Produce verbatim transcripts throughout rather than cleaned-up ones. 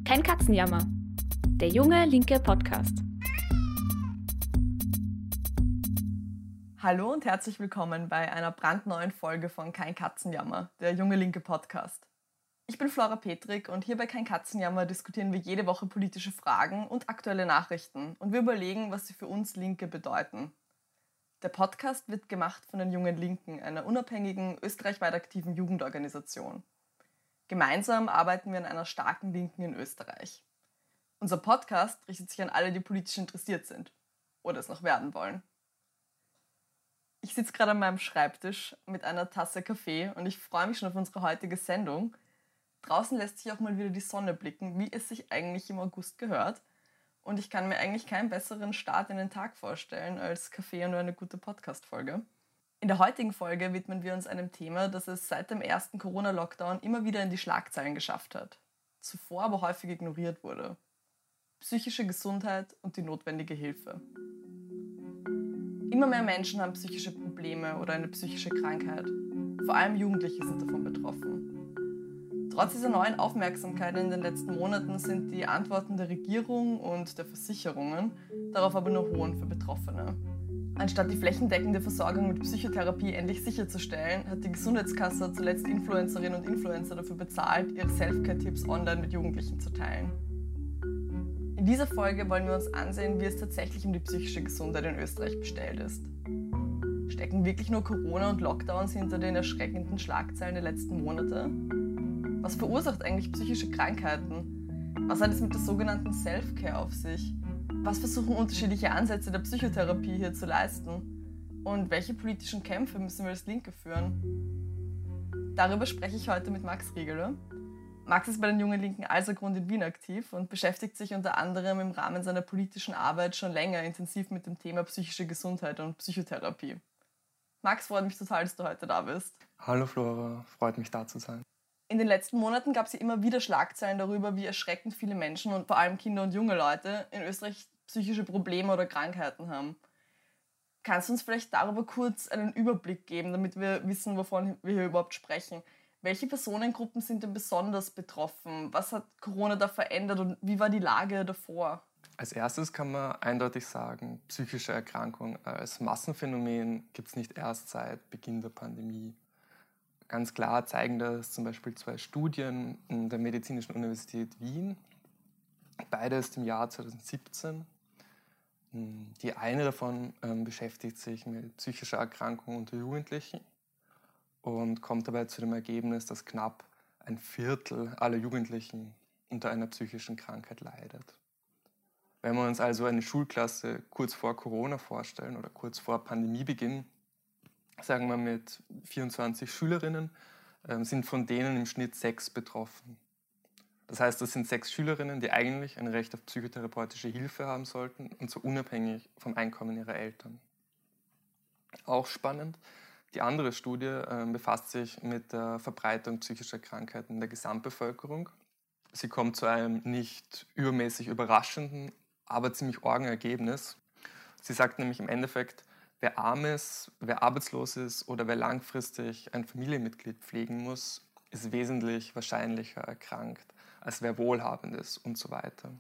Kein Katzenjammer. Der junge linke Podcast. Hallo und herzlich willkommen bei einer brandneuen Folge von Kein Katzenjammer, der junge linke Podcast. Ich bin Flora Petrik und hier bei Kein Katzenjammer diskutieren wir jede Woche politische Fragen und aktuelle Nachrichten und wir überlegen, was sie für uns Linke bedeuten. Der Podcast wird gemacht von den Jungen Linken, einer unabhängigen, österreichweit aktiven Jugendorganisation. Gemeinsam arbeiten wir an einer starken Linken in Österreich. Unser Podcast richtet sich an alle, die politisch interessiert sind oder es noch werden wollen. Ich sitze gerade an meinem Schreibtisch mit einer Tasse Kaffee und ich freue mich schon auf unsere heutige Sendung. Draußen lässt sich auch mal wieder die Sonne blicken, wie es sich eigentlich im August gehört. Und ich kann mir eigentlich keinen besseren Start in den Tag vorstellen als Kaffee und eine gute Podcast-Folge. In der heutigen Folge widmen wir uns einem Thema, das es seit dem ersten Corona-Lockdown immer wieder in die Schlagzeilen geschafft hat, zuvor aber häufig ignoriert wurde. Psychische Gesundheit und die notwendige Hilfe. Immer mehr Menschen haben psychische Probleme oder eine psychische Krankheit. Vor allem Jugendliche sind davon betroffen. Trotz dieser neuen Aufmerksamkeit in den letzten Monaten sind die Antworten der Regierung und der Versicherungen darauf aber nur hohn für Betroffene. Anstatt die flächendeckende Versorgung mit Psychotherapie endlich sicherzustellen, hat die Gesundheitskasse zuletzt Influencerinnen und Influencer dafür bezahlt, ihre Selfcare-Tipps online mit Jugendlichen zu teilen. In dieser Folge wollen wir uns ansehen, wie es tatsächlich um die psychische Gesundheit in Österreich bestellt ist. Stecken wirklich nur Corona und Lockdowns hinter den erschreckenden Schlagzeilen der letzten Monate? Was verursacht eigentlich psychische Krankheiten? Was hat es mit der sogenannten Self-Care auf sich? Was versuchen unterschiedliche Ansätze der Psychotherapie hier zu leisten? Und welche politischen Kämpfe müssen wir als Linke führen? Darüber spreche ich heute mit Max Riegeler. Max ist bei den Jungen Linken Alsergrund in Wien aktiv und beschäftigt sich unter anderem im Rahmen seiner politischen Arbeit schon länger intensiv mit dem Thema psychische Gesundheit und Psychotherapie. Max, freut mich total, dass du heute da bist. Hallo Flora, freut mich da zu sein. In den letzten Monaten gab es ja immer wieder Schlagzeilen darüber, wie erschreckend viele Menschen und vor allem Kinder und junge Leute in Österreich psychische Probleme oder Krankheiten haben. Kannst du uns vielleicht darüber kurz einen Überblick geben, damit wir wissen, wovon wir hier überhaupt sprechen? Welche Personengruppen sind denn besonders betroffen? Was hat Corona da verändert und wie war die Lage davor? Als erstes kann man eindeutig sagen, psychische Erkrankung als Massenphänomen gibt es nicht erst seit Beginn der Pandemie. Ganz klar zeigen das zum Beispiel zwei Studien in der Medizinischen Universität Wien, beides im Jahr zweitausendsiebzehn. Die eine davon ähm, beschäftigt sich mit psychischer Erkrankung unter Jugendlichen und kommt dabei zu dem Ergebnis, dass knapp ein Viertel aller Jugendlichen unter einer psychischen Krankheit leidet. Wenn wir uns also eine Schulklasse kurz vor Corona vorstellen oder kurz vor Pandemiebeginn, sagen wir mit vierundzwanzig Schülerinnen, äh, sind von denen im Schnitt sechs betroffen. Das heißt, das sind sechs Schülerinnen, die eigentlich ein Recht auf psychotherapeutische Hilfe haben sollten und so unabhängig vom Einkommen ihrer Eltern. Auch spannend, die andere Studie äh, befasst sich mit der Verbreitung psychischer Krankheiten in der Gesamtbevölkerung. Sie kommt zu einem nicht übermäßig überraschenden, aber ziemlich argen Ergebnis. Sie sagt nämlich im Endeffekt, wer arm ist, wer arbeitslos ist oder wer langfristig ein Familienmitglied pflegen muss, ist wesentlich wahrscheinlicher erkrankt, als wer wohlhabend ist und so weiter.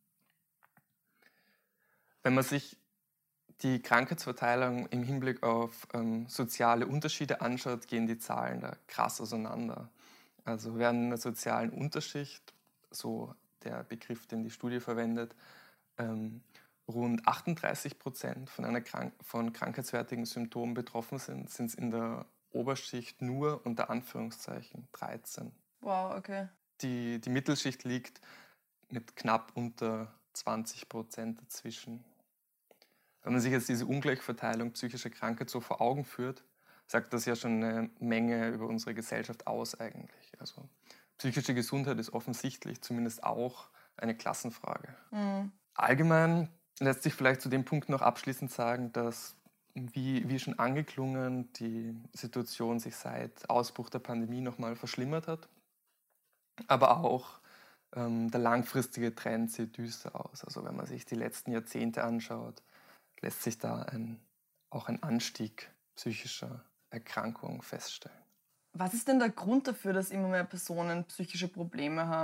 Wenn man sich die Krankheitsverteilung im Hinblick auf ähm, soziale Unterschiede anschaut, gehen die Zahlen da krass auseinander. Also während in der sozialen Unterschicht, so der Begriff, den die Studie verwendet, ähm, rund achtunddreißig Prozent von, einer Krank- von krankheitswertigen Symptomen betroffen sind, sind es in der Oberschicht nur unter Anführungszeichen dreizehn. Wow, okay. Die, die Mittelschicht liegt mit knapp unter zwanzig Prozent dazwischen. Wenn man sich jetzt diese Ungleichverteilung psychischer Krankheit so vor Augen führt, sagt das ja schon eine Menge über unsere Gesellschaft aus eigentlich. Also psychische Gesundheit ist offensichtlich zumindest auch eine Klassenfrage. Mhm. Allgemein lässt sich vielleicht zu dem Punkt noch abschließend sagen, dass, wie, wie schon angeklungen, die Situation sich seit Ausbruch der Pandemie nochmal verschlimmert hat. Aber auch ähm, der langfristige Trend sieht düster aus. Also wenn man sich die letzten Jahrzehnte anschaut, lässt sich da ein, auch ein Anstieg psychischer Erkrankungen feststellen. Was ist denn der Grund dafür, dass immer mehr Personen psychische Probleme haben?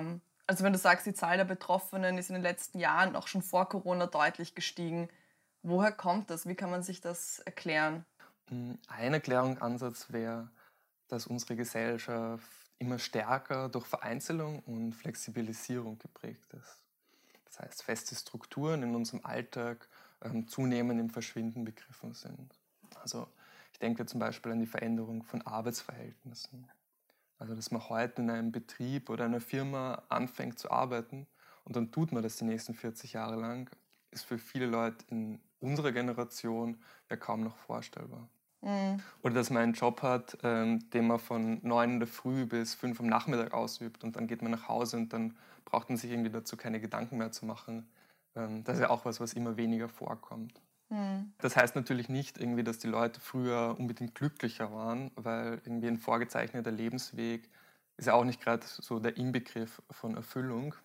Also wenn du sagst, die Zahl der Betroffenen ist in den letzten Jahren, auch schon vor Corona, deutlich gestiegen. Woher kommt das? Wie kann man sich das erklären? Ein Erklärungsansatz wäre, dass unsere Gesellschaft immer stärker durch Vereinzelung und Flexibilisierung geprägt ist. Das heißt, feste Strukturen in unserem Alltag ähm, zunehmend im Verschwinden begriffen sind. Also ich denke zum Beispiel an die Veränderung von Arbeitsverhältnissen. Also dass man heute in einem Betrieb oder einer Firma anfängt zu arbeiten und dann tut man das die nächsten vierzig Jahre lang, ist für viele Leute in unserer Generation ja kaum noch vorstellbar. Mhm. Oder dass man einen Job hat, ähm, den man von neun in der Früh bis fünf am Nachmittag ausübt und dann geht man nach Hause und dann braucht man sich irgendwie dazu keine Gedanken mehr zu machen. Ähm, das ist ja auch was, was immer weniger vorkommt. Mhm. Das heißt natürlich nicht irgendwie, dass die Leute früher unbedingt glücklicher waren, weil irgendwie ein vorgezeichneter Lebensweg ist ja auch nicht gerade so der Inbegriff von Erfüllung.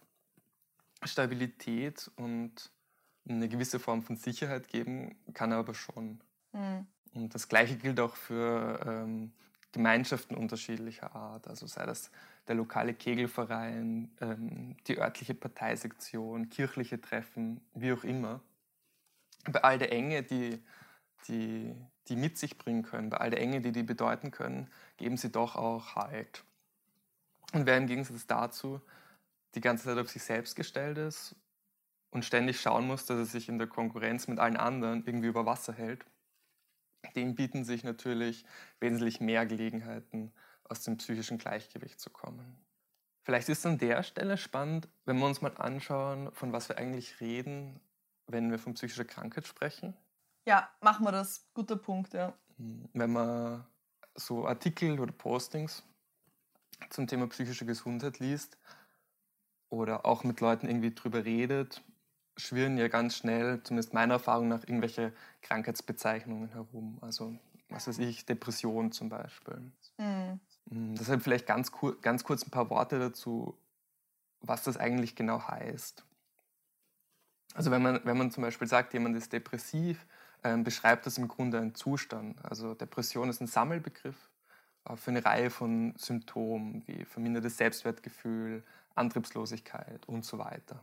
Stabilität und eine gewisse Form von Sicherheit geben kann er aber schon. Mhm. Und das Gleiche gilt auch für ähm, Gemeinschaften unterschiedlicher Art. Also sei das der lokale Kegelverein, ähm, die örtliche Parteisektion, kirchliche Treffen, wie auch immer. Bei all der Enge, die, die, die mit sich bringen können, bei all der Enge, die die bedeuten können, geben sie doch auch Halt. Und wer im Gegensatz dazu die ganze Zeit auf sich selbst gestellt ist und ständig schauen muss, dass er sich in der Konkurrenz mit allen anderen irgendwie über Wasser hält, dem bieten sich natürlich wesentlich mehr Gelegenheiten, aus dem psychischen Gleichgewicht zu kommen. Vielleicht ist es an der Stelle spannend, wenn wir uns mal anschauen, von was wir eigentlich reden, wenn wir von psychischer Krankheit sprechen. Ja, machen wir das. Guter Punkt, ja. Wenn man so Artikel oder Postings zum Thema psychische Gesundheit liest oder auch mit Leuten irgendwie drüber redet, schwirren ja ganz schnell, zumindest meiner Erfahrung nach, irgendwelche Krankheitsbezeichnungen herum. Also, was weiß ich, Depression zum Beispiel. Mhm. Deshalb vielleicht ganz, kur ganz kurz ein paar Worte dazu, was das eigentlich genau heißt. Also wenn man, wenn man zum Beispiel sagt, jemand ist depressiv, ähm, beschreibt das im Grunde einen Zustand. Also Depression ist ein Sammelbegriff äh, für eine Reihe von Symptomen wie vermindertes Selbstwertgefühl, Antriebslosigkeit und so weiter.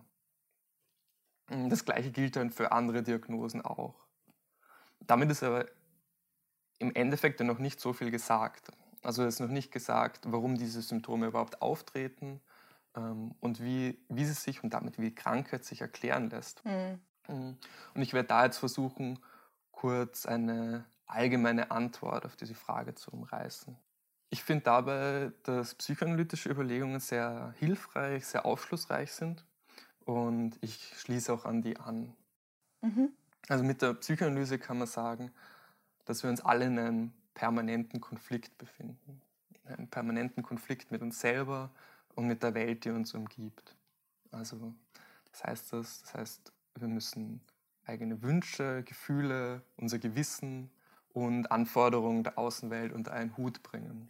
Das Gleiche gilt dann für andere Diagnosen auch. Damit ist aber im Endeffekt ja noch nicht so viel gesagt. Also es ist noch nicht gesagt, warum diese Symptome überhaupt auftreten ähm, und wie, wie sie sich und damit wie Krankheit sich erklären lässt. Mhm. Und ich werde da jetzt versuchen, kurz eine allgemeine Antwort auf diese Frage zu umreißen. Ich finde dabei, dass psychoanalytische Überlegungen sehr hilfreich, sehr aufschlussreich sind. Und ich schließe auch an die an. Mhm. Also mit der Psychoanalyse kann man sagen, dass wir uns alle in einem permanenten Konflikt befinden. In einem permanenten Konflikt mit uns selber und mit der Welt, die uns umgibt. Also das heißt, das, das heißt, wir müssen eigene Wünsche, Gefühle, unser Gewissen und Anforderungen der Außenwelt unter einen Hut bringen.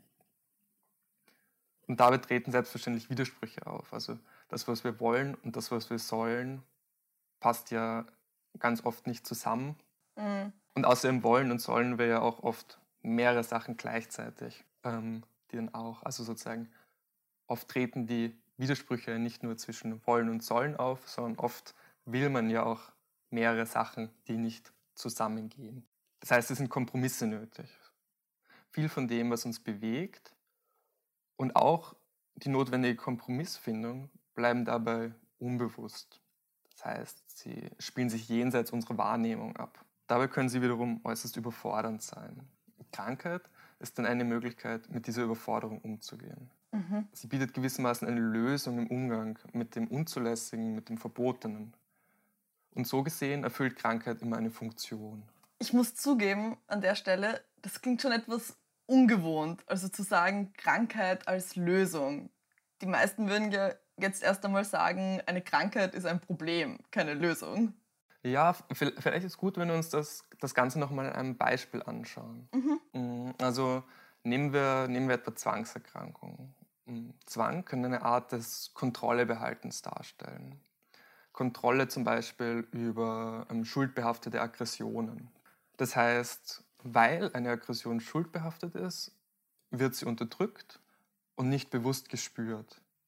Und dabei treten selbstverständlich Widersprüche auf. Also das, was wir wollen und das, was wir sollen, passt ja ganz oft nicht zusammen. Mhm. Und außerdem wollen und sollen wir ja auch oft mehrere Sachen gleichzeitig, ähm, die dann auch, also sozusagen, oft treten die Widersprüche nicht nur zwischen wollen und sollen auf, sondern oft will man ja auch mehrere Sachen, die nicht zusammengehen. Das heißt, es sind Kompromisse nötig. Viel von dem, was uns bewegt und auch die notwendige Kompromissfindung bleiben dabei unbewusst. Das heißt, sie spielen sich jenseits unserer Wahrnehmung ab. Dabei können sie wiederum äußerst überfordernd sein. Krankheit ist dann eine Möglichkeit, mit dieser Überforderung umzugehen. Mhm. Sie bietet gewissermaßen eine Lösung im Umgang mit dem Unzulässigen, mit dem Verbotenen. Und so gesehen erfüllt Krankheit immer eine Funktion. Ich muss zugeben, an der Stelle, das klingt schon etwas ungewohnt. Also zu sagen, Krankheit als Lösung. Die meisten würden ja jetzt erst einmal sagen, eine Krankheit ist ein Problem, keine Lösung. Ja, vielleicht ist es gut, wenn wir uns das, das Ganze nochmal an einem Beispiel anschauen. Mhm. Also nehmen wir, nehmen wir etwa Zwangserkrankungen. Zwang kann eine Art des Kontrollebehaltens darstellen. Kontrolle zum Beispiel über ähm, schuldbehaftete Aggressionen. Das heißt, weil eine Aggression schuldbehaftet ist, wird sie unterdrückt und nicht bewusst gespürt.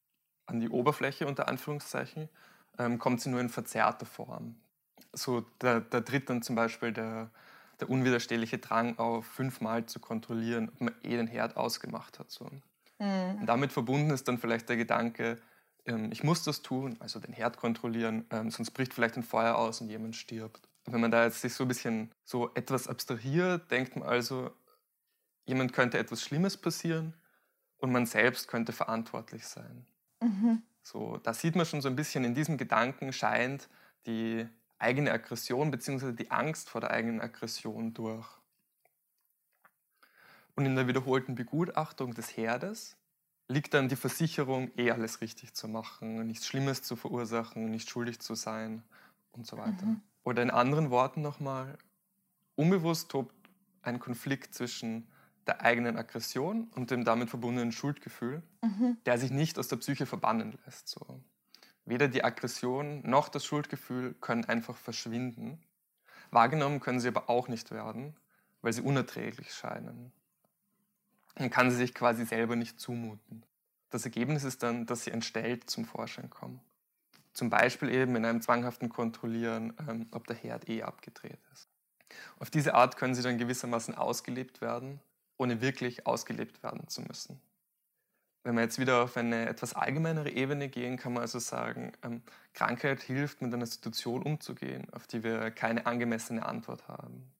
an die Oberfläche, unter Anführungszeichen, ähm, kommt sie nur in verzerrter Form. So, da, da tritt dann zum Beispiel der, der unwiderstehliche Drang auf, fünfmal zu kontrollieren, ob man eh den Herd ausgemacht hat. So. Mhm. Und damit verbunden ist dann vielleicht der Gedanke, ähm, ich muss das tun, also den Herd kontrollieren, ähm, sonst bricht vielleicht ein Feuer aus und jemand stirbt. Wenn man da jetzt sich so ein bisschen so etwas abstrahiert, denkt man also, jemand könnte etwas Schlimmes passieren und man selbst könnte verantwortlich sein. Mhm. So, da sieht man schon so ein bisschen, in diesem Gedanken scheint die eigene Aggression bzw. die Angst vor der eigenen Aggression durch. Und in der wiederholten Begutachtung des Herdes liegt dann die Versicherung, eh alles richtig zu machen, nichts Schlimmes zu verursachen, nicht schuldig zu sein und so weiter. Mhm. Oder in anderen Worten nochmal, unbewusst tobt ein Konflikt zwischen der eigenen Aggression und dem damit verbundenen Schuldgefühl, mhm. der sich nicht aus der Psyche verbannen lässt. So. Weder die Aggression noch das Schuldgefühl können einfach verschwinden. Wahrgenommen können sie aber auch nicht werden, weil sie unerträglich scheinen. Man kann sie sich quasi selber nicht zumuten. Das Ergebnis ist dann, dass sie entstellt zum Vorschein kommen. Zum Beispiel eben in einem zwanghaften Kontrollieren, ähm, ob der Herd eh abgedreht ist. Auf diese Art können sie dann gewissermaßen ausgelebt werden, ohne wirklich ausgelebt werden zu müssen. Wenn wir jetzt wieder auf eine etwas allgemeinere Ebene gehen, kann man also sagen, ähm, Krankheit hilft, mit einer Situation umzugehen, auf die wir keine angemessene Antwort haben.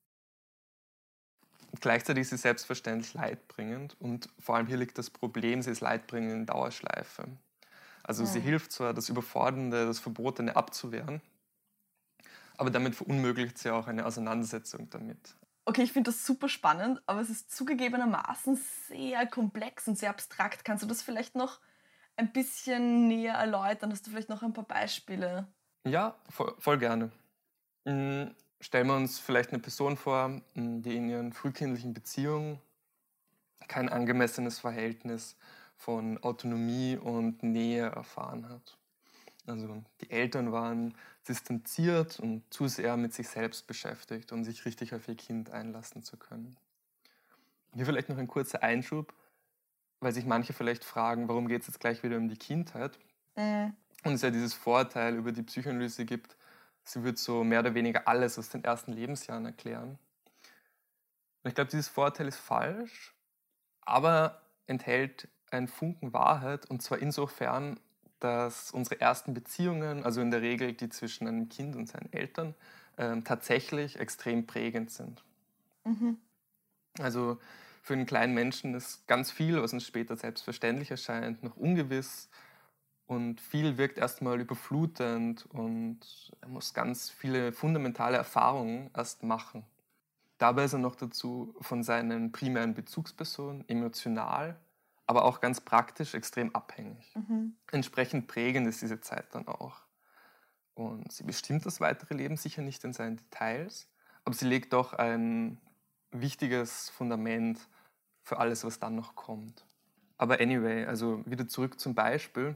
Und gleichzeitig ist sie selbstverständlich leidbringend und vor allem hier liegt das Problem, sie ist leidbringend in Dauerschleife. Also ja. Sie hilft zwar, das Überfordernde, das Verbotene abzuwehren, aber damit verunmöglicht sie auch eine Auseinandersetzung damit. Okay, ich finde das super spannend, aber es ist zugegebenermaßen sehr komplex und sehr abstrakt. Kannst du das vielleicht noch ein bisschen näher erläutern? Hast du vielleicht noch ein paar Beispiele? Ja, voll, voll gerne. Mhm. Stellen wir uns vielleicht eine Person vor, die in ihren frühkindlichen Beziehungen kein angemessenes Verhältnis von Autonomie und Nähe erfahren hat. Also die Eltern waren distanziert und zu sehr mit sich selbst beschäftigt, um sich richtig auf ihr Kind einlassen zu können. Hier vielleicht noch ein kurzer Einschub, weil sich manche vielleicht fragen, warum geht es jetzt gleich wieder um die Kindheit? Mhm. Und es ja dieses Vorurteil über die Psychoanalyse gibt, sie wird so mehr oder weniger alles aus den ersten Lebensjahren erklären. Und ich glaube, dieses Vorurteil ist falsch, aber enthält einen Funken Wahrheit, und zwar insofern, dass unsere ersten Beziehungen, also in der Regel die zwischen einem Kind und seinen Eltern, äh, tatsächlich extrem prägend sind. Mhm. Also für einen kleinen Menschen ist ganz viel, was uns später selbstverständlich erscheint, noch ungewiss. Und viel wirkt erstmal überflutend und er muss ganz viele fundamentale Erfahrungen erst machen. Dabei ist er noch dazu von seinen primären Bezugspersonen emotional, aber auch ganz praktisch extrem abhängig. Mhm. Entsprechend prägend ist diese Zeit dann auch. Und sie bestimmt das weitere Leben sicher nicht in seinen Details, aber sie legt doch ein wichtiges Fundament für alles, was dann noch kommt. Aber anyway, also wieder zurück zum Beispiel.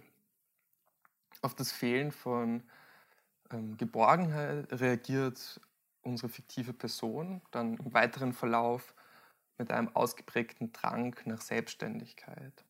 Auf das Fehlen von ähm, Geborgenheit reagiert unsere fiktive Person dann im weiteren Verlauf mit einem ausgeprägten Drang nach Selbstständigkeit.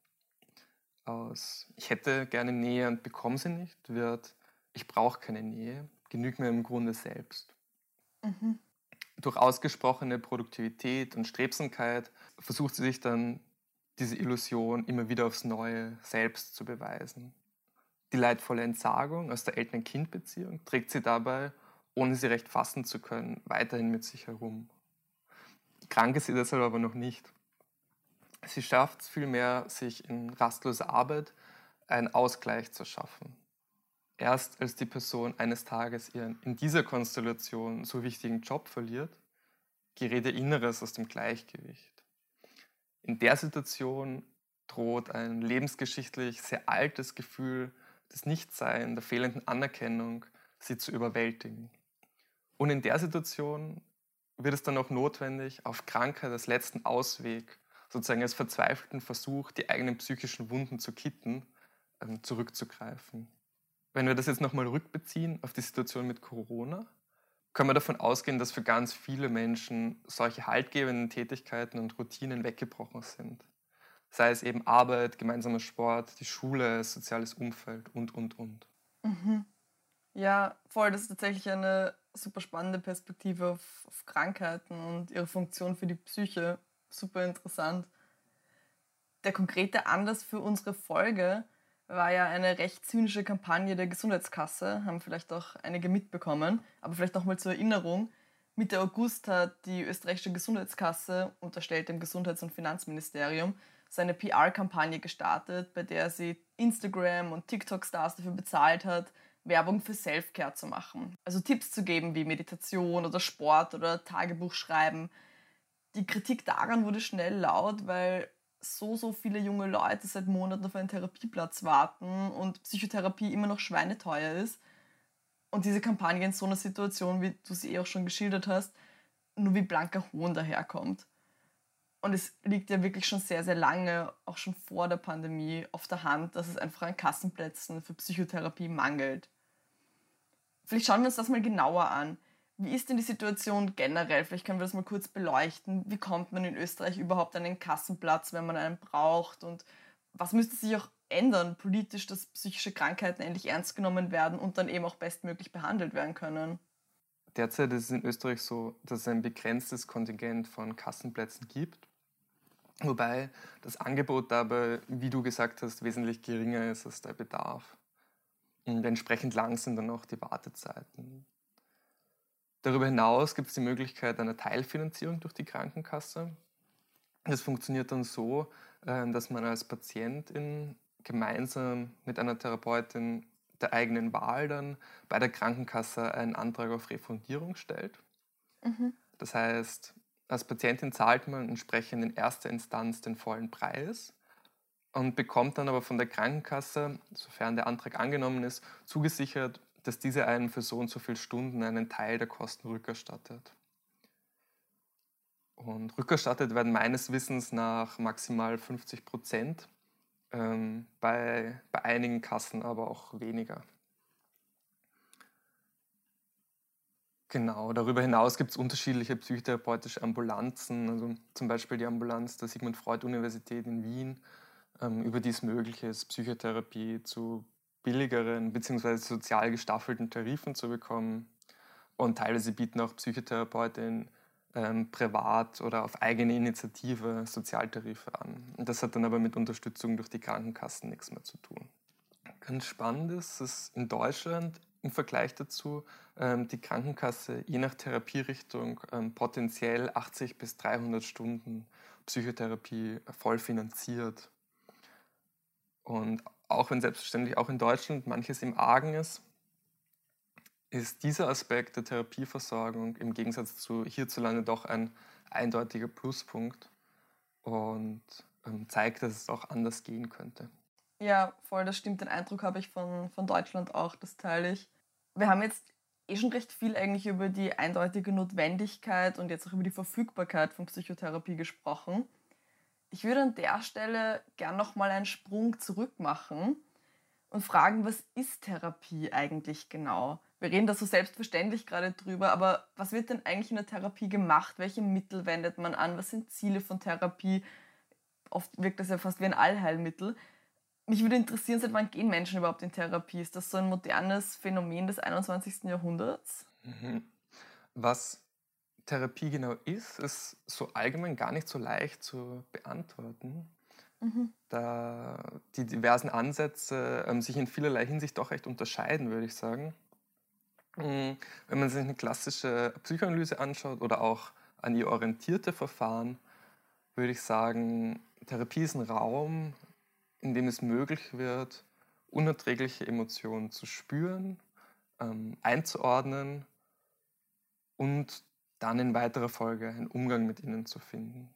Aus ich hätte gerne Nähe und bekomme sie nicht, wird ich brauche keine Nähe, genügt mir im Grunde selbst. Mhm. Durch ausgesprochene Produktivität und Strebsamkeit versucht sie sich dann diese Illusion immer wieder aufs Neue selbst zu beweisen. Die leidvolle Entsagung aus der Eltern-Kind-Beziehung trägt sie dabei, ohne sie recht fassen zu können, weiterhin mit sich herum. Krank ist sie deshalb aber noch nicht. Sie schafft es vielmehr, sich in rastloser Arbeit einen Ausgleich zu schaffen. Erst als die Person eines Tages ihren in dieser Konstellation so wichtigen Job verliert, gerät ihr Inneres aus dem Gleichgewicht. In der Situation droht ein lebensgeschichtlich sehr altes Gefühl des Nichtseins, der fehlenden Anerkennung, sie zu überwältigen. Und in der Situation wird es dann auch notwendig, auf Krankheit als letzten Ausweg, sozusagen als verzweifelten Versuch, die eigenen psychischen Wunden zu kitten, zurückzugreifen. Wenn wir das jetzt nochmal rückbeziehen auf die Situation mit Corona, können wir davon ausgehen, dass für ganz viele Menschen solche haltgebenden Tätigkeiten und Routinen weggebrochen sind. sei es eben Arbeit, gemeinsamer Sport, die Schule, soziales Umfeld und, und, und. Mhm. Ja, voll, das ist tatsächlich eine super spannende Perspektive auf, auf Krankheiten und ihre Funktion für die Psyche. Super interessant. Der konkrete Anlass für unsere Folge war ja eine recht zynische Kampagne der Gesundheitskasse, haben vielleicht auch einige mitbekommen, aber vielleicht nochmal zur Erinnerung. Mitte August hat die österreichische Gesundheitskasse, unterstellt dem Gesundheits- und Finanzministerium, seine P R-Kampagne gestartet, bei der sie Instagram- und TikTok-Stars dafür bezahlt hat, Werbung für Self-Care zu machen. Also Tipps zu geben wie Meditation oder Sport oder Tagebuch schreiben. Die Kritik daran wurde schnell laut, weil so, so viele junge Leute seit Monaten auf einen Therapieplatz warten und Psychotherapie immer noch schweineteuer ist. Und diese Kampagne in so einer Situation, wie du sie eh auch schon geschildert hast, nur wie blanker Hohn daherkommt. Und es liegt ja wirklich schon sehr, sehr lange, auch schon vor der Pandemie, auf der Hand, dass es einfach an Kassenplätzen für Psychotherapie mangelt. Vielleicht schauen wir uns das mal genauer an. Wie ist denn die Situation generell? Vielleicht können wir das mal kurz beleuchten. Wie kommt man in Österreich überhaupt an einen Kassenplatz, wenn man einen braucht? Und was müsste sich auch ändern politisch, dass psychische Krankheiten endlich ernst genommen werden und dann eben auch bestmöglich behandelt werden können? Derzeit ist es in Österreich so, dass es ein begrenztes Kontingent von Kassenplätzen gibt, wobei das Angebot dabei, wie du gesagt hast, wesentlich geringer ist als der Bedarf. Und entsprechend lang sind dann auch die Wartezeiten. Darüber hinaus gibt es die Möglichkeit einer Teilfinanzierung durch die Krankenkasse. Das funktioniert dann so, dass man als Patientin gemeinsam mit einer Therapeutin der eigenen Wahl dann bei der Krankenkasse einen Antrag auf Refundierung stellt. Mhm. Das heißt, als Patientin zahlt man entsprechend in erster Instanz den vollen Preis und bekommt dann aber von der Krankenkasse, sofern der Antrag angenommen ist, zugesichert, dass diese einen für so und so viele Stunden einen Teil der Kosten rückerstattet. Und rückerstattet werden meines Wissens nach maximal fünfzig Prozent, ähm, bei, bei einigen Kassen aber auch weniger. Genau, darüber hinaus gibt es unterschiedliche psychotherapeutische Ambulanzen, also zum Beispiel die Ambulanz der Sigmund Freud Universität in Wien, ähm, über die es möglich ist, Psychotherapie zu billigeren bzw. sozial gestaffelten Tarifen zu bekommen. Und teilweise bieten auch Psychotherapeutinnen ähm, privat oder auf eigene Initiative Sozialtarife an. Und das hat dann aber mit Unterstützung durch die Krankenkassen nichts mehr zu tun. Ganz spannend ist, dass in Deutschland im Vergleich dazu ähm, die Krankenkasse je nach Therapierichtung ähm, potenziell achtzig bis dreihundert Stunden Psychotherapie voll finanziert. Und auch wenn selbstverständlich auch in Deutschland manches im Argen ist, ist dieser Aspekt der Therapieversorgung im Gegensatz zu hierzulande doch ein eindeutiger Pluspunkt und ähm, zeigt, dass es auch anders gehen könnte. Ja, voll, das stimmt. Den Eindruck habe ich von, von Deutschland auch, das teile ich. Wir haben jetzt eh schon recht viel eigentlich über die eindeutige Notwendigkeit und jetzt auch über die Verfügbarkeit von Psychotherapie gesprochen. Ich würde an der Stelle gern nochmal einen Sprung zurück machen und fragen, was ist Therapie eigentlich genau? Wir reden da so selbstverständlich gerade drüber, aber was wird denn eigentlich in der Therapie gemacht? Welche Mittel wendet man an? Was sind Ziele von Therapie? Oft wirkt das ja fast wie ein Allheilmittel. Mich würde interessieren, seit wann gehen Menschen überhaupt in Therapie? Ist das so ein modernes Phänomen des einundzwanzigsten Jahrhunderts? Mhm. Was Therapie genau ist, ist so allgemein gar nicht so leicht zu beantworten, Mhm. da die diversen Ansätze ähm, sich in vielerlei Hinsicht doch recht unterscheiden, würde ich sagen. Mhm. Wenn man sich eine klassische Psychoanalyse anschaut oder auch an ihr orientierte Verfahren, würde ich sagen, Therapie ist ein Raum, in dem es möglich wird, unerträgliche Emotionen zu spüren, ähm, einzuordnen und dann in weiterer Folge einen Umgang mit ihnen zu finden.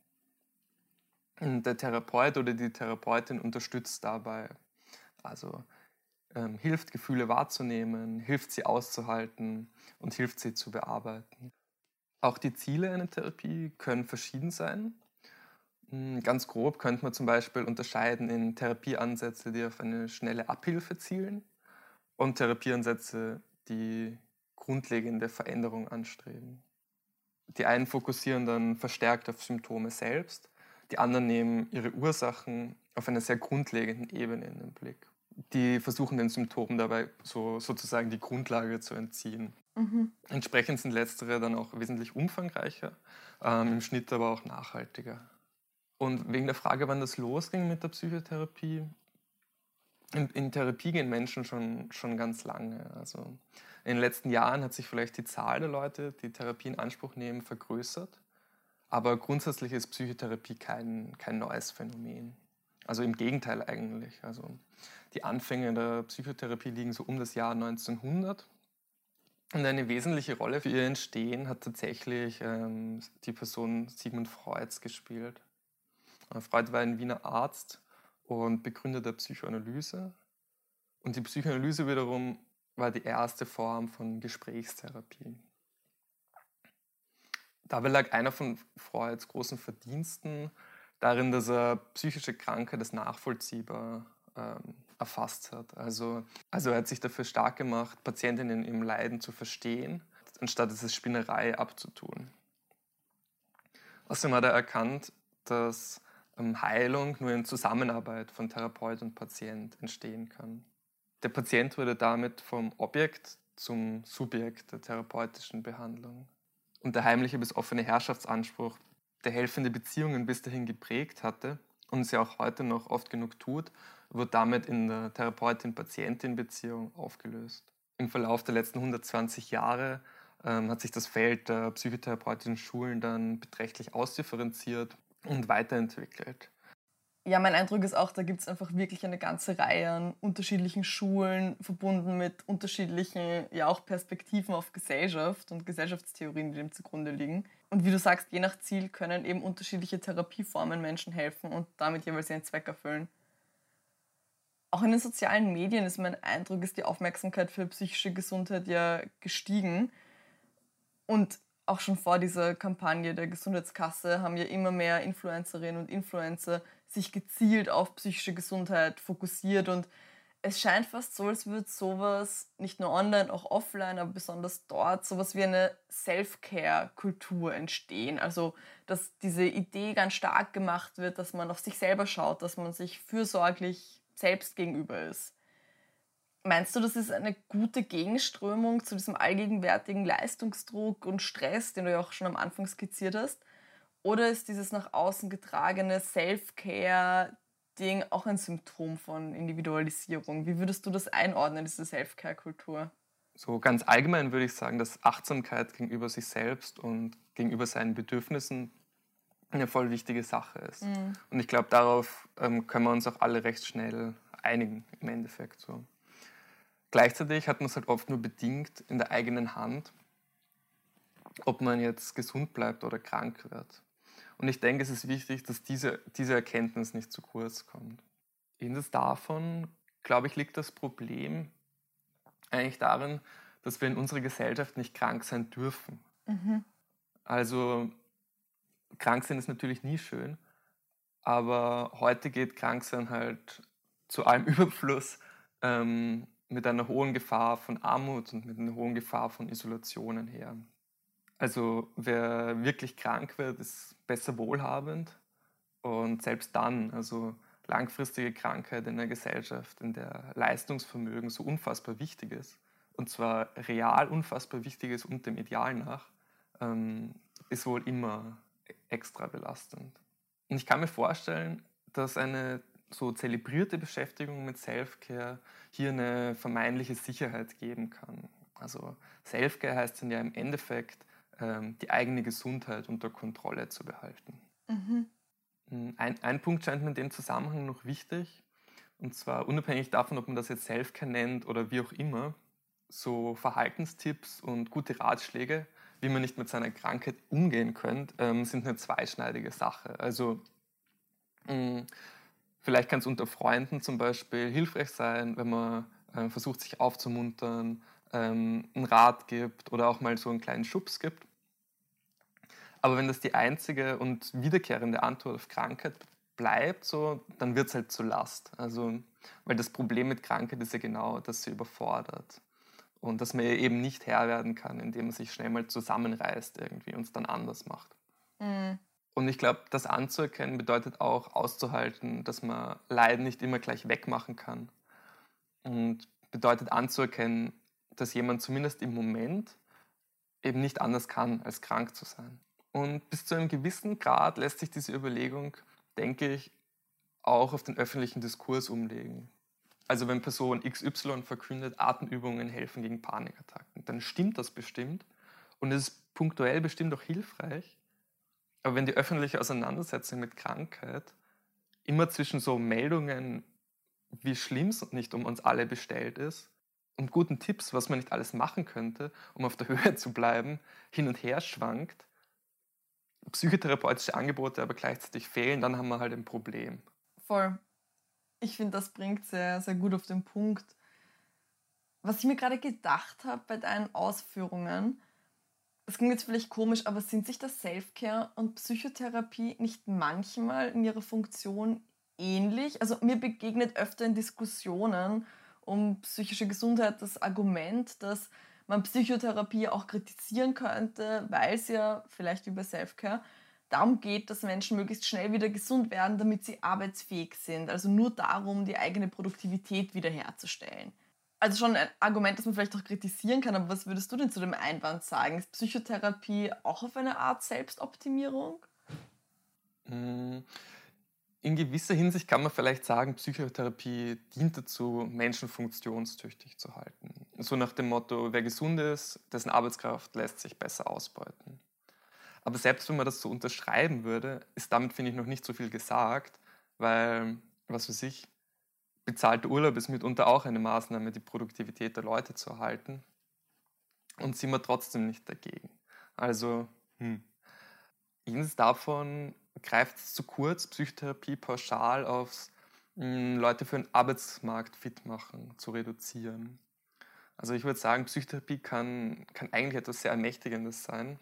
Und der Therapeut oder die Therapeutin unterstützt dabei, also ähm, hilft, Gefühle wahrzunehmen, hilft, sie auszuhalten und hilft, sie zu bearbeiten. Auch die Ziele einer Therapie können verschieden sein. Ganz grob könnte man zum Beispiel unterscheiden in Therapieansätze, die auf eine schnelle Abhilfe zielen und Therapieansätze, die grundlegende Veränderung anstreben. Die einen fokussieren dann verstärkt auf Symptome selbst, Die anderen nehmen ihre Ursachen auf einer sehr grundlegenden Ebene in den Blick. Die versuchen den Symptomen dabei so, sozusagen die Grundlage zu entziehen. Mhm. Entsprechend sind letztere dann auch wesentlich umfangreicher, ähm, im Schnitt aber auch nachhaltiger. Und wegen der Frage, wann das losging mit der Psychotherapie, in, in Therapie gehen Menschen schon, schon ganz lange. Also in den letzten Jahren hat sich vielleicht die Zahl der Leute, die Therapie in Anspruch nehmen, vergrößert. Aber grundsätzlich ist Psychotherapie kein, kein neues Phänomen. Also im Gegenteil eigentlich. Also die Anfänge der Psychotherapie liegen so um das Jahr neunzehnhundert. Und eine wesentliche Rolle für ihr Entstehen hat tatsächlich ähm, die Person Sigmund Freuds gespielt. Freud war ein Wiener Arzt und Begründer der Psychoanalyse. Und die Psychoanalyse wiederum war die erste Form von Gesprächstherapie. Dabei lag einer von Freuds großen Verdiensten darin, dass er psychische Krankheit als nachvollziehbar ähm, erfasst hat. Also, also er hat sich dafür stark gemacht, Patientinnen im Leiden zu verstehen, anstatt es als Spinnerei abzutun. Außerdem hat er erkannt, dass ähm, Heilung nur in Zusammenarbeit von Therapeut und Patient entstehen kann. Der Patient wurde damit vom Objekt zum Subjekt der therapeutischen Behandlung. Und der heimliche bis offene Herrschaftsanspruch, der helfende Beziehungen bis dahin geprägt hatte und es ja auch heute noch oft genug tut, wird damit in der Therapeutin-Patientin-Beziehung aufgelöst. Im Verlauf der letzten hundertzwanzig Jahre ähm, hat sich das Feld der psychotherapeutischen Schulen dann beträchtlich ausdifferenziert und weiterentwickelt. Ja, mein Eindruck ist auch, da gibt es einfach wirklich eine ganze Reihe an unterschiedlichen Schulen, verbunden mit unterschiedlichen, ja auch Perspektiven auf Gesellschaft und Gesellschaftstheorien, die dem zugrunde liegen. Und wie du sagst, je nach Ziel können eben unterschiedliche Therapieformen Menschen helfen und damit jeweils ihren Zweck erfüllen. Auch in den sozialen Medien ist mein Eindruck, ist die Aufmerksamkeit für psychische Gesundheit ja gestiegen. Und auch schon vor dieser Kampagne der Gesundheitskasse haben ja immer mehr Influencerinnen und Influencer sich gezielt auf psychische Gesundheit fokussiert. Und es scheint fast so, als würde sowas nicht nur online, auch offline, aber besonders dort sowas wie eine Self-Care-Kultur entstehen. Also, dass diese Idee ganz stark gemacht wird, dass man auf sich selber schaut, dass man sich fürsorglich selbst gegenüber ist. Meinst du, das ist eine gute Gegenströmung zu diesem allgegenwärtigen Leistungsdruck und Stress, den du ja auch schon am Anfang skizziert hast? Oder ist dieses nach außen getragene Self-Care-Ding auch ein Symptom von Individualisierung? Wie würdest du das einordnen, diese Self-Care-Kultur? So ganz allgemein würde ich sagen, dass Achtsamkeit gegenüber sich selbst und gegenüber seinen Bedürfnissen eine voll wichtige Sache ist. Mhm. Und ich glaube, darauf ähm, können wir uns auch alle recht schnell einigen im Endeffekt. So. Gleichzeitig hat man es halt oft nur bedingt in der eigenen Hand, ob man jetzt gesund bleibt oder krank wird. Und ich denke, es ist wichtig, dass diese, diese Erkenntnis nicht zu kurz kommt. Jenseits davon, glaube ich, liegt das Problem eigentlich darin, dass wir in unserer Gesellschaft nicht krank sein dürfen. Mhm. Also krank sein ist natürlich nie schön, aber heute geht Kranksein halt zu allem Überfluss ähm, mit einer hohen Gefahr von Armut und mit einer hohen Gefahr von Isolationen her. Also wer wirklich krank wird, ist besser wohlhabend und selbst dann, also langfristige Krankheit in einer Gesellschaft, in der Leistungsvermögen so unfassbar wichtig ist, und zwar real unfassbar wichtig ist und dem Ideal nach, ähm, ist wohl immer extra belastend. Und ich kann mir vorstellen, dass eine so zelebrierte Beschäftigung mit Self-Care hier eine vermeintliche Sicherheit geben kann. Also Self-Care heißt dann ja im Endeffekt, ähm, die eigene Gesundheit unter Kontrolle zu behalten. Mhm. Ein, ein Punkt scheint mir in dem Zusammenhang noch wichtig, und zwar unabhängig davon, ob man das jetzt Self-Care nennt oder wie auch immer, so Verhaltenstipps und gute Ratschläge, wie man nicht mit seiner Krankheit umgehen könnte, ähm, sind eine zweischneidige Sache. Also mh, vielleicht kann es unter Freunden zum Beispiel hilfreich sein, wenn man äh, versucht, sich aufzumuntern, ähm, einen Rat gibt oder auch mal so einen kleinen Schubs gibt. Aber wenn das die einzige und wiederkehrende Antwort auf Krankheit bleibt, so, dann wird es halt zur Last. Also, weil das Problem mit Krankheit ist ja genau, dass sie überfordert. Und dass man eben nicht Herr werden kann, indem man sich schnell mal zusammenreißt irgendwie und es dann anders macht. Mhm. Und ich glaube, das anzuerkennen bedeutet auch auszuhalten, dass man Leiden nicht immer gleich wegmachen kann. Und bedeutet anzuerkennen, dass jemand zumindest im Moment eben nicht anders kann, als krank zu sein. Und bis zu einem gewissen Grad lässt sich diese Überlegung, denke ich, auch auf den öffentlichen Diskurs umlegen. Also wenn Person X Y verkündet, Atemübungen helfen gegen Panikattacken, dann stimmt das bestimmt und es ist punktuell bestimmt auch hilfreich. Aber wenn die öffentliche Auseinandersetzung mit Krankheit immer zwischen so Meldungen, wie schlimm es nicht um uns alle bestellt ist, und guten Tipps, was man nicht alles machen könnte, um auf der Höhe zu bleiben, hin und her schwankt, psychotherapeutische Angebote aber gleichzeitig fehlen, dann haben wir halt ein Problem. Voll. Ich finde, das bringt sehr, sehr gut auf den Punkt. Was ich mir gerade gedacht habe bei deinen Ausführungen, das klingt jetzt vielleicht komisch, aber sind sich das Selfcare und Psychotherapie nicht manchmal in ihrer Funktion ähnlich? Also mir begegnet öfter in Diskussionen um psychische Gesundheit das Argument, dass man Psychotherapie auch kritisieren könnte, weil es ja, vielleicht wie bei Selfcare, darum geht, dass Menschen möglichst schnell wieder gesund werden, damit sie arbeitsfähig sind. Also nur darum, die eigene Produktivität wiederherzustellen. Also schon ein Argument, das man vielleicht auch kritisieren kann, aber was würdest du denn zu dem Einwand sagen? Ist Psychotherapie auch auf eine Art Selbstoptimierung? In gewisser Hinsicht kann man vielleicht sagen, Psychotherapie dient dazu, Menschen funktionstüchtig zu halten. So nach dem Motto, wer gesund ist, dessen Arbeitskraft lässt sich besser ausbeuten. Aber selbst wenn man das so unterschreiben würde, ist damit, finde ich, noch nicht so viel gesagt, weil, was weiß ich, bezahlter Urlaub ist mitunter auch eine Maßnahme, die Produktivität der Leute zu erhalten. Und sind wir trotzdem nicht dagegen. Also, hm. jenseits davon greift es zu kurz, Psychotherapie pauschal aufs mh, Leute für den Arbeitsmarkt fit machen, zu reduzieren. Also ich würde sagen, Psychotherapie kann, kann eigentlich etwas sehr Ermächtigendes sein.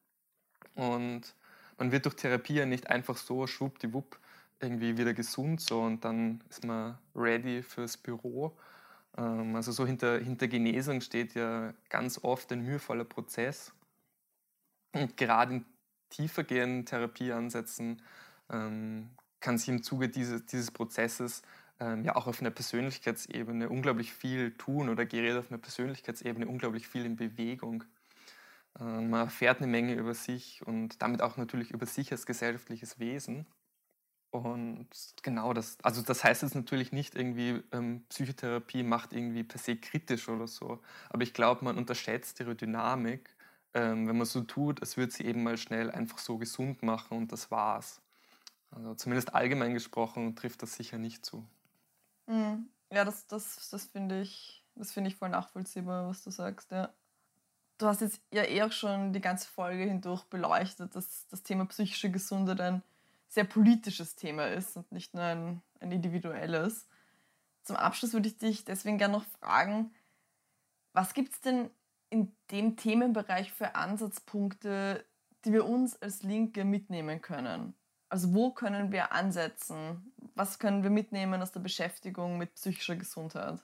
Und man wird durch Therapie ja nicht einfach so schwuppdiwupp irgendwie wieder gesund so und dann ist man ready fürs Büro. Ähm, also so hinter, hinter Genesung steht ja ganz oft ein mühevoller Prozess. Und gerade in tiefergehenden Therapieansätzen ähm, kann sich im Zuge dieses, dieses Prozesses ähm, ja auch auf einer Persönlichkeitsebene unglaublich viel tun oder gerät auf einer Persönlichkeitsebene unglaublich viel in Bewegung. Ähm, man erfährt eine Menge über sich und damit auch natürlich über sich als gesellschaftliches Wesen. Und genau das, also das heißt jetzt natürlich nicht irgendwie, ähm, Psychotherapie macht irgendwie per se kritisch oder so, aber ich glaube, man unterschätzt ihre Dynamik, ähm, wenn man so tut, als würde sie eben mal schnell einfach so gesund machen und das war's. Also zumindest allgemein gesprochen trifft das sicher nicht zu. Mhm. Ja, das, das, das finde ich, das finde ich voll nachvollziehbar, was du sagst, ja. Du hast jetzt ja eh auch schon die ganze Folge hindurch beleuchtet, dass das Thema psychische Gesundheit ein sehr politisches Thema ist und nicht nur ein, ein individuelles. Zum Abschluss würde ich dich deswegen gerne noch fragen, was gibt es denn in dem Themenbereich für Ansatzpunkte, die wir uns als Linke mitnehmen können? Also wo können wir ansetzen? Was können wir mitnehmen aus der Beschäftigung mit psychischer Gesundheit?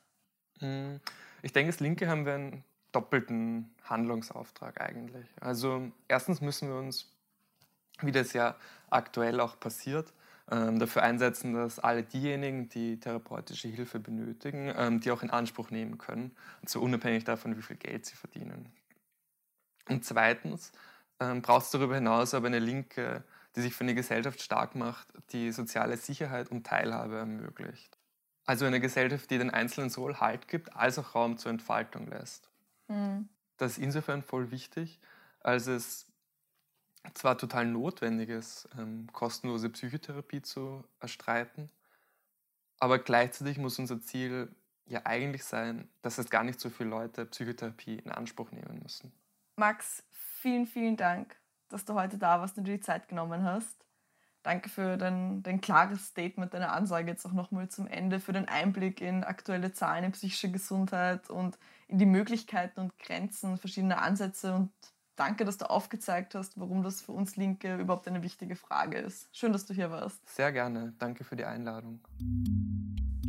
Ich denke, als Linke haben wir einen doppelten Handlungsauftrag eigentlich. Also erstens müssen wir uns, wie das ja aktuell auch passiert, ähm, dafür einsetzen, dass alle diejenigen, die therapeutische Hilfe benötigen, ähm, die auch in Anspruch nehmen können, und zwar unabhängig davon, wie viel Geld sie verdienen. Und zweitens ähm, braucht es darüber hinaus aber eine Linke, die sich für eine Gesellschaft stark macht, die soziale Sicherheit und Teilhabe ermöglicht. Also eine Gesellschaft, die den Einzelnen sowohl Halt gibt, als auch Raum zur Entfaltung lässt. Mhm. Das ist insofern voll wichtig, als es zwar total notwendig ist, ähm, kostenlose Psychotherapie zu erstreiten, aber gleichzeitig muss unser Ziel ja eigentlich sein, dass es gar nicht so viele Leute Psychotherapie in Anspruch nehmen müssen. Max, vielen, vielen Dank, dass du heute da warst und dir die Zeit genommen hast. Danke für dein, dein klares Statement, deine Ansage jetzt auch nochmal zum Ende, für den Einblick in aktuelle Zahlen in psychische Gesundheit und in die Möglichkeiten und Grenzen verschiedener Ansätze und danke, dass du aufgezeigt hast, warum das für uns Linke überhaupt eine wichtige Frage ist. Schön, dass du hier warst. Sehr gerne. Danke für die Einladung. Das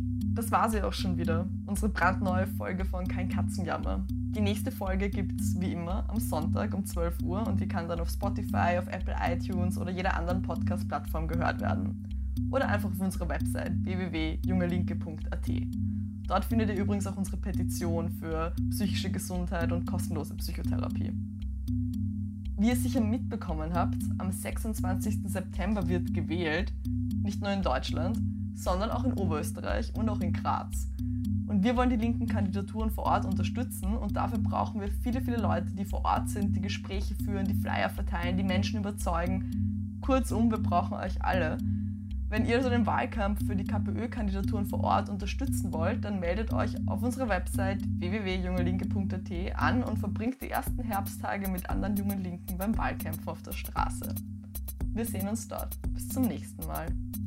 Das war sie auch schon wieder, unsere brandneue Folge von Kein Katzenjammer. Die nächste Folge gibt's wie immer am Sonntag um zwölf Uhr und die kann dann auf Spotify, auf Apple iTunes oder jeder anderen Podcast-Plattform gehört werden. Oder einfach auf unserer Website w w w punkt jungelinke punkt a t. Dort findet ihr übrigens auch unsere Petition für psychische Gesundheit und kostenlose Psychotherapie. Wie ihr sicher mitbekommen habt, am sechsundzwanzigsten September wird gewählt, nicht nur in Deutschland, sondern auch in Oberösterreich und auch in Graz. Und wir wollen die linken Kandidaturen vor Ort unterstützen und dafür brauchen wir viele, viele Leute, die vor Ort sind, die Gespräche führen, die Flyer verteilen, die Menschen überzeugen. Kurzum, wir brauchen euch alle. Wenn ihr also den Wahlkampf für die KPÖ-Kandidaturen vor Ort unterstützen wollt, dann meldet euch auf unserer Website w w w punkt jungelinke punkt a t an und verbringt die ersten Herbsttage mit anderen jungen Linken beim Wahlkämpfen auf der Straße. Wir sehen uns dort. Bis zum nächsten Mal.